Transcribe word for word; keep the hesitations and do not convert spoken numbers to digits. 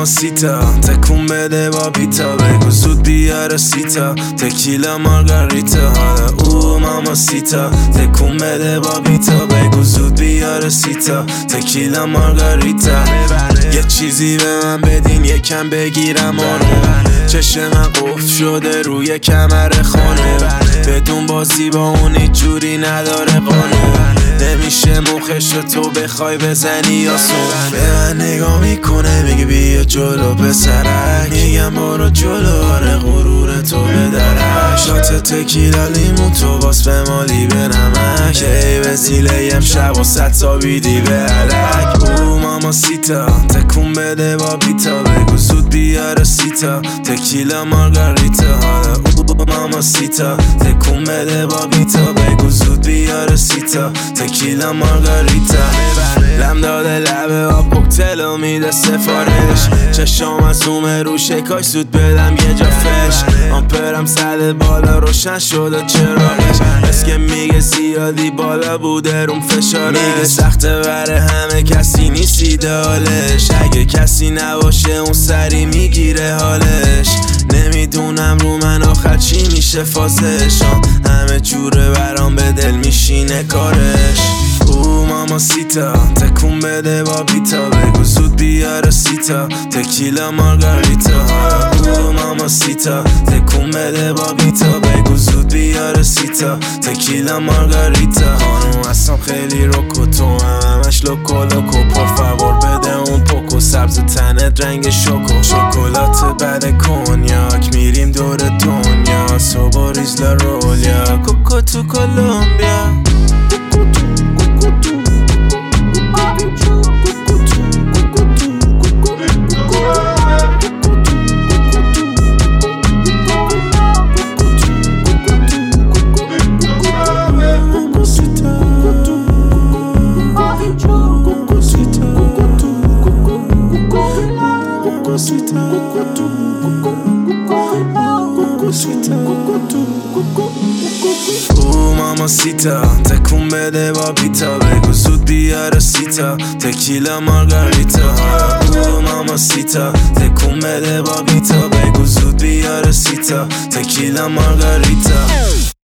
ماماسیتا تکون بده با پیتا، بگو زود بیاره سیتا تکیلا مارگاریتا. حالا او ماماسیتا تکون بده با پیتا، بگو زود بیاره سیتا تکیلا مارگاریتا. یه چیزی به من بدین یکم بگیرم آنو، چشم من قفل شده روی کمر خانه، بدون بازی با اون هیچ جوری نداره قانون. نمیشه مخشو تو بخوای بزنی یا سون. به من نگاه میکنه میگه بیا جلو پسرک، میگم برو جلو آره غرور تو بدرک. شات تکیلا لیمون تو باس به مالی به نمک، ای وسیله امشب و ست تا بیدی به علک. او ماماسیتا تکون بده با بیتا، بگو زود بیاره سیتا تکیلا مارگاریتا. حالا او ماماسیتا تکون بده با بیتا، بگو زود بیاره سیتا تکیلا مارگاریتا. لم داده لبه آب کوکتلو میده سفارش، چشام از اومه رو شکاش زود بدم یه جا فش. آمپرم زده بالا روشن شده چراغش، اسکه میگه زیادی بالا بوده روم فشارش. میگه سخته بره همه کسی نیست ایدالش، اگه کسی نباشه اون سری میگیره حالش. نمیدونم رو من آخر چی میشه فازش، همه جوره برام به دل میشینه کارش. او ماماسیتا تکون بده با بیتا، بگو زود بیاره سیتا تکیلا مارگاریتا. او ماماسیتا تکون بده با بیتا، بگو زود بیاره سیتا تکیلا مارگاریتا. خانوم هستم خیلی روکو تو هم همش لوکو لوکو، پر فاور بده اون پوکو سبز تنت رنگ شوکو. شکلات بعد کنیاک میریم دور دنیا، صبح ریز لارولیا کوکو تو کولومبیا. او ماماسیتا تکون بده با پیتا، بگو زود بیاره سیتا تکیلا مارگاریتا. او ماماسیتا تکون بده با پیتا، بگو زود بیاره سیتا تکیلا مارگاریتا.